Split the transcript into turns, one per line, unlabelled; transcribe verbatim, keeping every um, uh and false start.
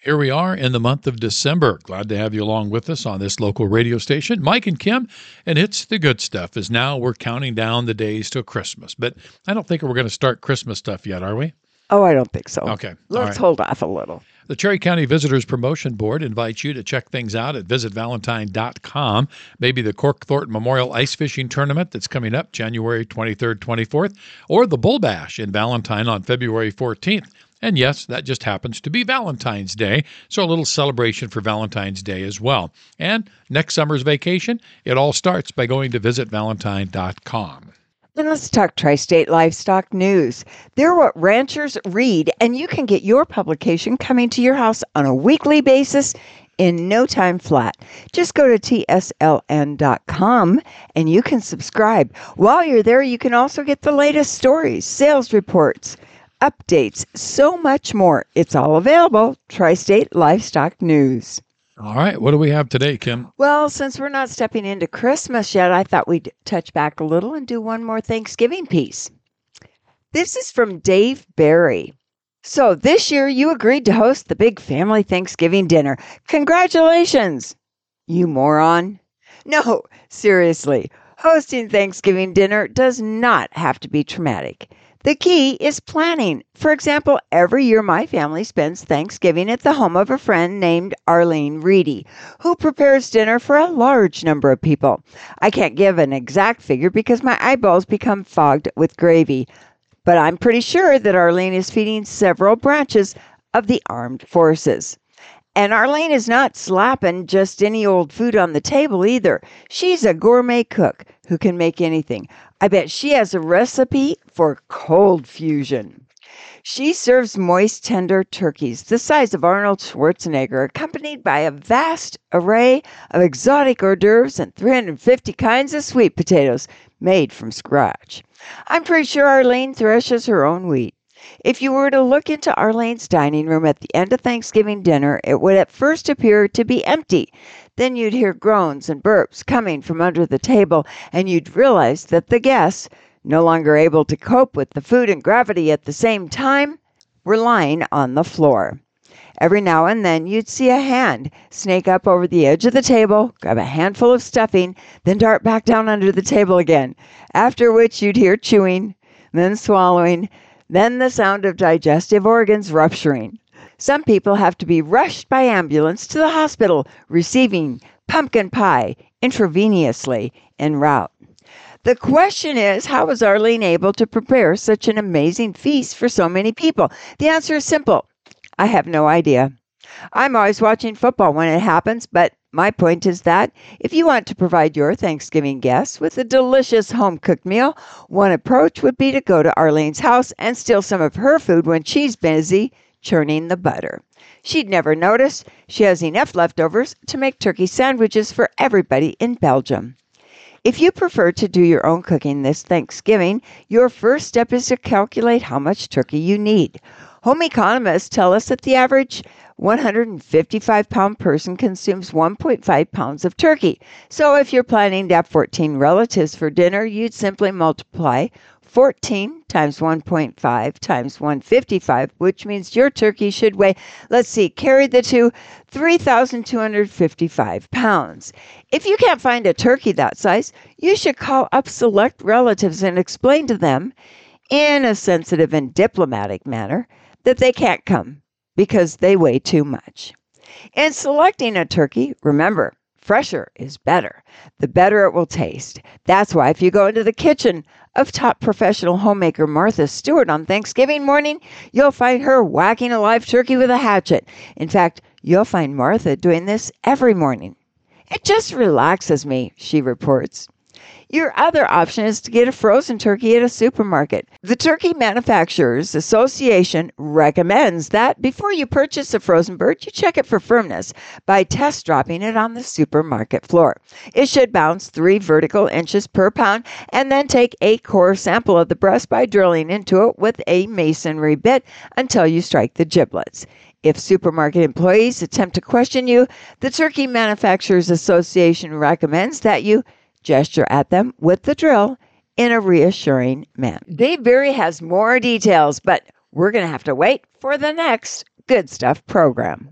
Here we are in the month of December. Glad to have you along with us on this local radio station. Mike and Kim, and it's the good stuff, as now we're counting down the days till Christmas. But I don't think we're going to start Christmas stuff yet, are we?
Oh, I don't think so.
Okay.
Let's
right.
hold off a little.
The Cherry County Visitors Promotion Board invites you to check things out at visit valentine dot com. Maybe the Cork Thornton Memorial Ice Fishing Tournament that's coming up January twenty-third, twenty-fourth, or the Bull Bash in Valentine on February fourteenth. And yes, that just happens to be Valentine's Day, so a little celebration for Valentine's Day as well. And next summer's vacation, it all starts by going to visit valentine dot com.
Then let's talk Tri-State Livestock News. They're what ranchers read, and you can get your publication coming to your house on a weekly basis in no time flat. Just go to T S L N dot com and you can subscribe. While you're there, you can also get the latest stories, sales reports, updates, so much more. It's all available. Tri-State Livestock News.
All right. What do we have today, Kim?
Well, since we're not stepping into Christmas yet, I thought we'd touch back a little and do one more Thanksgiving piece. This is from Dave Barry. So this year you agreed to host the big family Thanksgiving dinner. Congratulations, you moron. No, seriously, hosting Thanksgiving dinner does not have to be traumatic. The key is planning. For example, every year my family spends Thanksgiving at the home of a friend named Arlene Reedy, who prepares dinner for a large number of people. I can't give an exact figure because my eyeballs become fogged with gravy, but I'm pretty sure that Arlene is feeding several branches of the armed forces. And Arlene is not slapping just any old food on the table either. She's a gourmet cook who can make anything. I bet she has a recipe for cold fusion. She serves moist, tender turkeys the size of Arnold Schwarzenegger, accompanied by a vast array of exotic hors d'oeuvres and three hundred fifty kinds of sweet potatoes made from scratch. I'm pretty sure Arlene threshes her own wheat. If you were to look into Arlene's dining room at the end of Thanksgiving dinner, it would at first appear to be empty. Then you'd hear groans and burps coming from under the table, and you'd realize that the guests, no longer able to cope with the food and gravity at the same time, were lying on the floor. Every now and then you'd see a hand snake up over the edge of the table, grab a handful of stuffing, then dart back down under the table again, after which you'd hear chewing, then swallowing, then the sound of digestive organs rupturing. Some people have to be rushed by ambulance to the hospital, receiving pumpkin pie intravenously en route. The question is, how was Arlene able to prepare such an amazing feast for so many people? The answer is simple. I have no idea. I'm always watching football when it happens, but my point is that if you want to provide your Thanksgiving guests with a delicious home-cooked meal, one approach would be to go to Arlene's house and steal some of her food when she's busy churning the butter. She'd never notice. She has enough leftovers to make turkey sandwiches for everybody in Belgium. If you prefer to do your own cooking this Thanksgiving, your first step is to calculate how much turkey you need. Home economists tell us that the average one hundred fifty-five pound person consumes one point five pounds of turkey. So if you're planning to have fourteen relatives for dinner, you'd simply multiply fourteen times one point five times one hundred fifty-five, which means your turkey should weigh, let's see, carry the two, three thousand two hundred fifty-five pounds. If you can't find a turkey that size, you should call up select relatives and explain to them, in a sensitive and diplomatic manner, that they can't come because they weigh too much. In selecting a turkey, remember, fresher is better. The better it will taste. That's why if you go into the kitchen of top professional homemaker Martha Stewart on Thanksgiving morning, you'll find her whacking a live turkey with a hatchet. In fact, you'll find Martha doing this every morning. It just relaxes me, she reports. Your other option is to get a frozen turkey at a supermarket. The Turkey Manufacturers Association recommends that before you purchase a frozen bird, you check it for firmness by test dropping it on the supermarket floor. It should bounce three vertical inches per pound, and then take a core sample of the breast by drilling into it with a masonry bit until you strike the giblets. If supermarket employees attempt to question you, the Turkey Manufacturers Association recommends that you gesture at them with the drill in a reassuring manner. Dave Berry has more details, but we're going to have to wait for the next Good Stuff program.